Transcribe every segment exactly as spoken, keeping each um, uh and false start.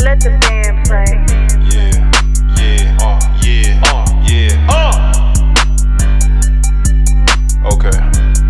Let the band play. Yeah, yeah, uh, yeah, uh, yeah, uh. Okay.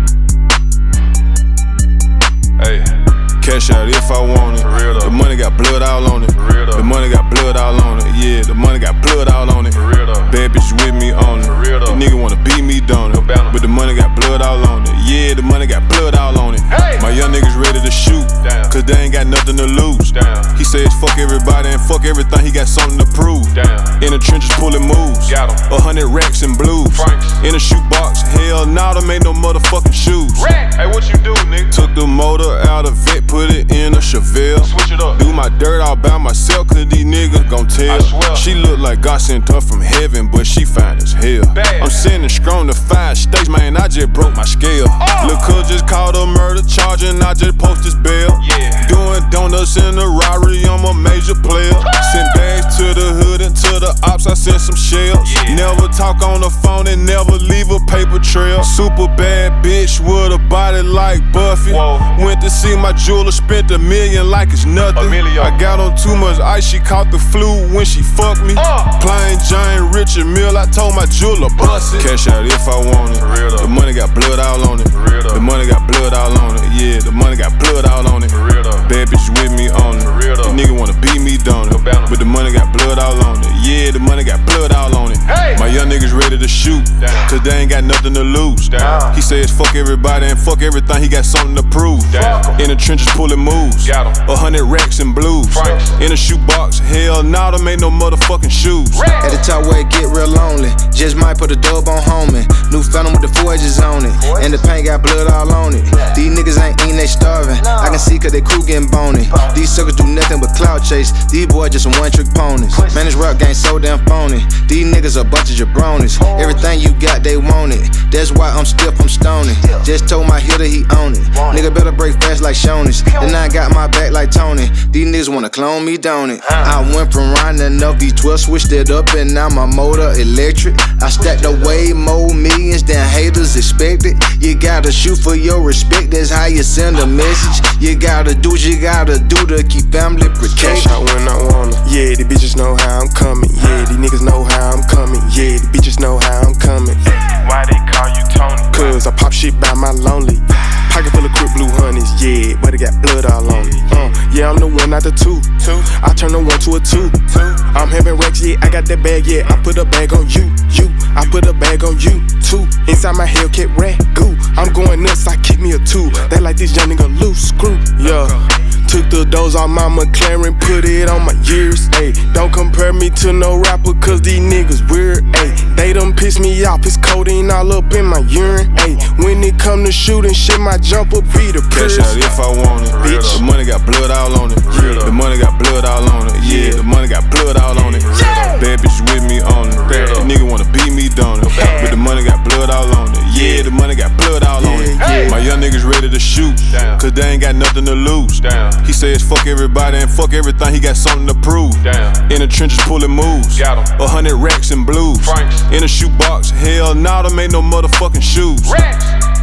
Hey, cash out if I want it. For real though. The money got blood all on it. For real though. The money got blood all on it. Yeah, the money got blood all on it. For real though. Bad bitch with me on it. For real though. The nigga wanna beat me down it. But the money got blood all on it. Yeah, the money got blood all on it. Hey. My young niggas ready to shoot. Damn. Cause they ain't got nothing to lose. Damn. He says fuck everybody and fuck everything. He got something to prove. Damn. In the trenches pulling moves. Got him. A hundred racks and blues. Franks. In a shoebox. Hell nah, them ain't no motherfucking shoes. Rack. Hey, what you do, nigga? Took the motor out of vet, put it in a Chevelle. Switch it up. Do my dirt all by myself, cause these niggas gon' tell. I swear. She look like God sent her from heaven, but she fine as hell. Bad. I'm sending strong to five states, man, I just broke my scale. Oh. Lil' cuz just called a murder charge and I just post his bail. Yeah. Doing donuts in the Rari, I'm a major player. Oh. Send bags to the hood and to the ops, I sent some shells. Yeah. Never talk on the phone and never leave a paper trail. Super bad bitch with a body like Buffy. Whoa. Went to see my jeweler, spent a million like it's nothing. I got on too much ice, she caught the flu when she fucked me. Uh. Plain Jane, Richard Mill, I told my jeweler, bust it. Cash out if I want it. The money got blood all on it. The money got blood all on it. Yeah, the money got blood all on it. Bad bitch with me on it. The nigga wanna beat me down it. But the money got blood all on it. Yeah, the money got blood all on it. Hey. My young niggas ready to shoot. Damn. Cause they ain't got nothing to lose. Damn. He says fuck everybody and fuck everything. He got something to prove. Damn. In the trenches pulling moves. Got him. A hundred racks and blues. Franks. In a shoebox. Hell nah, them ain't no motherfucking shoes. At the top where it get real lonely. Just might put a dub on homie. New phantom with the four edges on it. And the paint got blood all on it. These niggas ain't eating, they starving. I can see cause they crew getting bony. These suckers do nothing but cloud chase. These boys just some one trick ponies. Man, this rap game so damn phony. These niggas a bunch of jabronis. Everything you got, they want it. That's why I'm stiff, I'm stony. Just told my hitter he own it. Nigga better break fast like Shoney's. Then I got my back like Tony. These niggas wanna clone me, don't it? I went from riding a V twelve, switched it up, and now my motor electric. I stacked away more millions than haters expected. You gotta shoot for your respect, that's how you send a message. You gotta do what you gotta do to keep family protected. Cash out when I wanna. Yeah, the bitches know how I'm coming. Yeah, these niggas know how I'm coming. Yeah, the bitches know how I'm coming. Why they call you Tony? Cause I pop shit by my lonely. Pocket full of quick blue honeys, yeah, but it got blood all on it. Uh, yeah, I'm the one, not the two. two. I turn the one to a two. two. I'm having racks, yeah, I got that bag, yeah. I put a bag on you, you. I put a bag on you, too. Inside my Hellcat rat goo. I'm going nuts, I keep me a two. They like this young nigga loose screw, yeah. Took the doors on my McLaren, put it on my years, ayy. Don't compare me to no rapper, cause these niggas weird, ayy. They done piss me off, it's codeine all up in my urine, ayy. When it come to shooting shit, my jumper be the Cash out if I want it. Bitch. The money got blood all on it. Yeah. The money got blood all on it. Yeah, the money got blood all on it. Bad bitch with me on it. The nigga wanna beat me down it. But the money got blood all on it. Yeah, the money got blood all on it. Hey. My young niggas ready to shoot. Damn. Cause they ain't got nothing to lose. Damn. He says fuck everybody and fuck everything. He got something to prove. Damn. In the trenches pulling moves. Got him. A hundred racks and blues. Franks. In a shoebox. Hell nah, them ain't no motherfucking shoes. Racks.